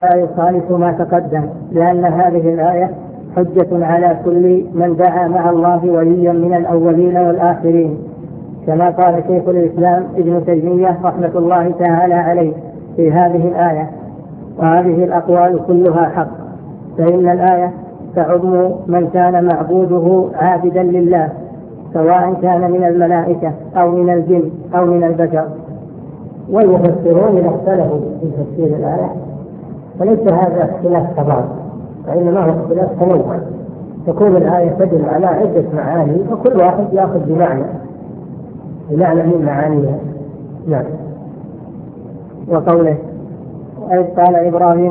لا يخالف ما تقدم، لأن هذه الآية حجة على كل من دعا مع الله وليا من الأولين والآخرين، كما قال شيخ الإسلام ابن تيمية رحمة الله تعالى عليه في هذه الآية. وهذه الأقوال كلها حق، فإن الآية تعم من كان معبوده عابدا لله، سواء كان من الملائكة أو من الجن أو من البشر. والمفسرون إذا اختلفوا في تفسير الآية فليس هذا اختلاف تضاد، وإنما هو اختلاف تنوع. تكون الآية تدل على عدة معاني، وكل واحد يأخذ بمعنى من معانيها. نعم. وقوله: وإذ قال إبراهيم